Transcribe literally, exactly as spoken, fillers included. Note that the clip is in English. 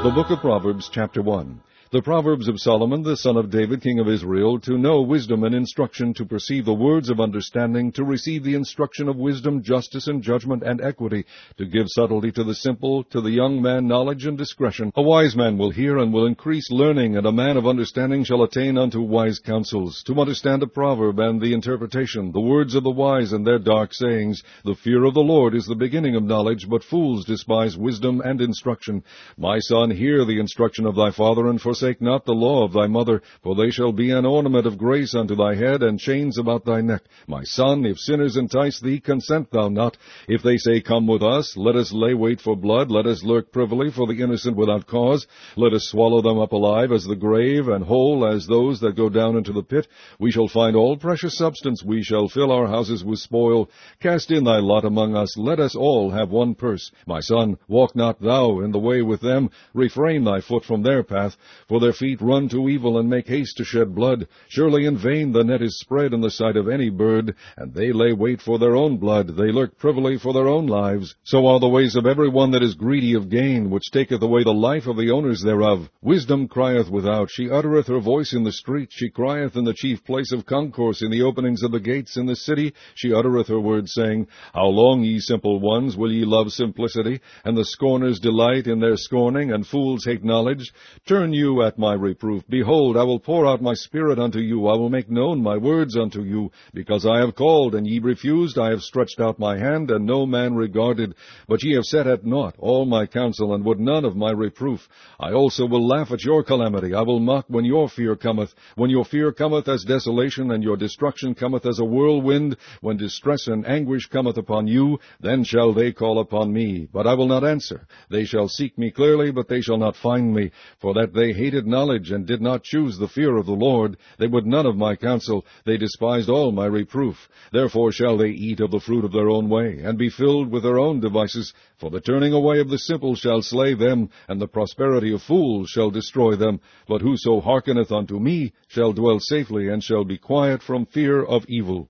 The Book of Proverbs, chapter one. The Proverbs of Solomon, the son of David, king of Israel, to know wisdom and instruction, to perceive the words of understanding, to receive the instruction of wisdom, justice, and judgment, and equity, to give subtlety to the simple, to the young man knowledge and discretion. A wise man will hear and will increase learning, and a man of understanding shall attain unto wise counsels. To understand a proverb and the interpretation, the words of the wise and their dark sayings. The fear of the Lord is the beginning of knowledge, but fools despise wisdom and instruction. My son, hear the instruction of thy father, and forsake not the law of thy mother, for they shall be an ornament of grace unto thy head, and chains about thy neck. My son, if sinners entice thee, consent thou not. If they say, Come with us, let us lay wait for blood, let us lurk privily for the innocent without cause, let us swallow them up alive as the grave, and whole as those that go down into the pit. We shall find all precious substance, we shall fill our houses with spoil. Cast in thy lot among us, let us all have one purse. My son, walk not thou in the way with them, refrain thy foot from their path, for their feet run to evil, and make haste to shed blood. Surely in vain the net is spread in the sight of any bird, and they lay wait for their own blood, they lurk privily for their own lives. So are the ways of every one that is greedy of gain, which taketh away the life of the owners thereof. Wisdom crieth without, she uttereth her voice in the street, she crieth in the chief place of concourse, in the openings of the gates in the city, she uttereth her words, saying, How long, ye simple ones, will ye love simplicity? And the scorners delight in their scorning, and fools hate knowledge. Turn you at my reproof. Behold, I will pour out my spirit unto you. I will make known my words unto you. Because I have called, and ye refused, I have stretched out my hand, and no man regarded. But ye have set at naught all my counsel, and would none of my reproof. I also will laugh at your calamity. I will mock when your fear cometh. When your fear cometh as desolation, and your destruction cometh as a whirlwind, when distress and anguish cometh upon you, then shall they call upon me. But I will not answer. They shall seek me clearly, but they shall not find me. For that they hated knowledge, and did not choose the fear of the Lord. They would none of my counsel. They despised all my reproof. Therefore shall they eat of the fruit of their own way, and be filled with their own devices. For the turning away of the simple shall slay them, and the prosperity of fools shall destroy them. But whoso hearkeneth unto me shall dwell safely, and shall be quiet from fear of evil.